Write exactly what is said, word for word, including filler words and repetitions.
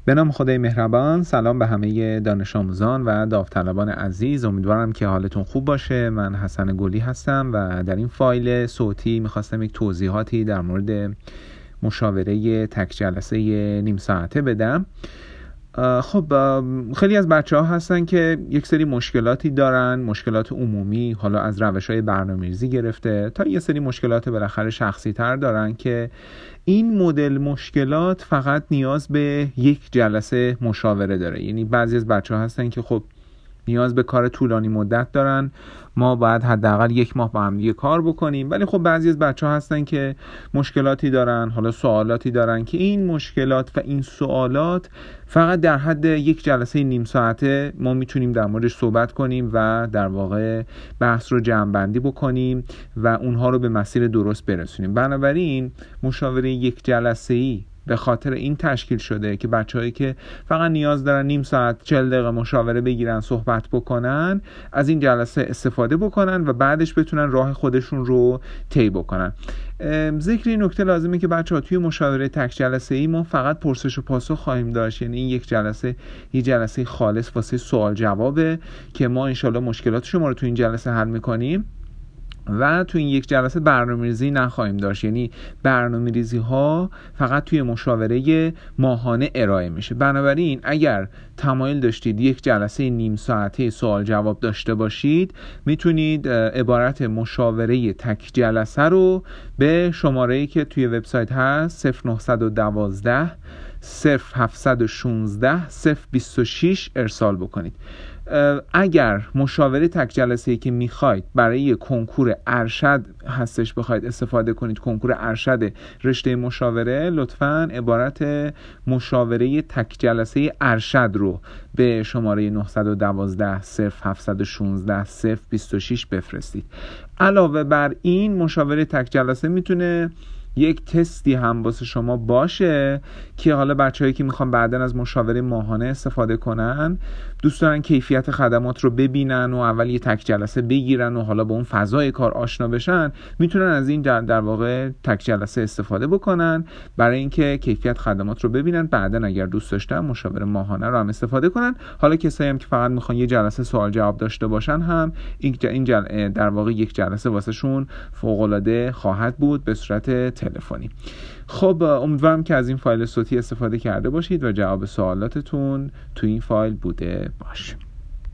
به نام خدای مهربان. سلام به همه دانش آموزان و داوطلبان عزیز. امیدوارم که حالتون خوب باشه. من حسن گلی هستم و در این فایل صوتی میخواستم یک توضیحاتی در مورد مشاوره تک جلسه نیم ساعته بدم. خب خیلی از بچه ها هستن که یک سری مشکلاتی دارن، مشکلات عمومی، حالا از روش‌های برنامه‌ریزی گرفته تا یه سری مشکلات بالاخره شخصی تر دارن که این مدل مشکلات فقط نیاز به یک جلسه مشاوره داره. یعنی بعضی از بچه ها هستن که خب نیاز به کار طولانی مدت دارن، ما باید حداقل یک ماه با هم دیگه کار بکنیم. ولی خب بعضی از بچه ها هستن که مشکلاتی دارن، حالا سوالاتی دارن که این مشکلات و این سوالات فقط در حد یک جلسه نیم ساعته ما میتونیم در موردش صحبت کنیم و در واقع بحث رو جمع‌بندی بکنیم و اونها رو به مسیر درست برسونیم. بنابراین مشاوره یک جلسه‌ای به خاطر این تشکیل شده که بچه‌هایی که فقط نیاز دارن نیم ساعت چهل دقیقه مشاوره بگیرن، صحبت بکنن، از این جلسه استفاده بکنن و بعدش بتونن راه خودشون رو طی بکنن. ذکر این نکته لازمه که بچه‌ها توی مشاوره تک جلسه‌ای ما فقط پرسش و پاسخ خواهیم داشت. یعنی این یک جلسه یک جلسه خالص واسه سوال جوابه که ما انشالله مشکلات شما رو توی این جلسه حل می‌کنیم و تو این یک جلسه برنامه‌ریزی نخواهیم داشت. یعنی برنامه‌ریزی ها فقط توی مشاوره ماهانه ارائه میشه. بنابراین اگر تمایل داشتید یک جلسه نیم ساعته سوال جواب داشته باشید، میتونید عبارت مشاوره تک جلسه رو به شماره‌ای که توی وبسایت هست صفر نه یک دو صفر هفت یک شش صفر دو شش ارسال بکنید. اگر مشاوره تک جلسه‌ای که میخواید برای کنکور ارشد هستش بخواید استفاده کنید، کنکور ارشد رشته مشاوره، لطفاً عبارت مشاوره تک جلسه ارشد رو به شماره نه یک دو صفر هفت یک شش صفر دو شش بفرستید. علاوه بر این مشاوره تک جلسه میتونه یک تستی هم واسه شما باشه که حالا بچه‌هایی که میخوان بعداً از مشاوره ماهانه استفاده کنن، دوست دارن کیفیت خدمات رو ببینن و اول یه تک جلسه بگیرن و حالا با اون فضای کار آشنا بشن، میتونن از این در, در واقع تک جلسه استفاده بکنن برای اینکه کیفیت خدمات رو ببینن، بعداً اگر دوست داشتن مشاوره ماهانه رو هم استفاده کنن. حالا کسایی هم که فقط میخوان یه جلسه سوال جواب داشته باشن هم این جل... در واقع یک جلسه واسهشون فوق‌العاده خواهد بود به صورت تلفنی. خب امیدوارم که از این فایل صوتی استفاده کرده باشید و جواب سوالاتتون تو این فایل بوده باشه.